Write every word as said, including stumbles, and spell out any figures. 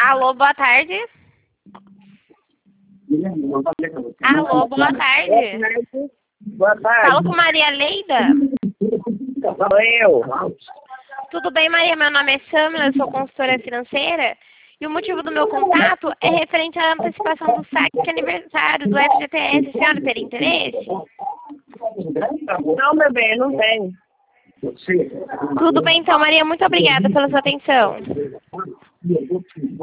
Alô, boa tarde. Alô, boa tarde. Boa tarde. Falo com Maria Leida. Sou eu. Tudo bem, Maria? Meu nome é Samila, eu sou consultora financeira. E o motivo do meu contato é referente à antecipação do saque aniversário do F G T S. A senhora teria interesse? Não, bebê, não tenho. Tudo bem, então, Maria. Muito obrigada pela sua atenção.